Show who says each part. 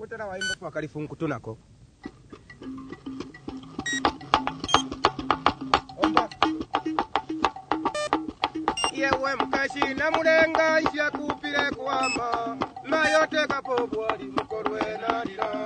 Speaker 1: Kapotera waimba kwa kalifungu tunako. Omba. Yewe mkashi na mulenga isha kupile kwama. Mayote kapobwali mkorwe na dira.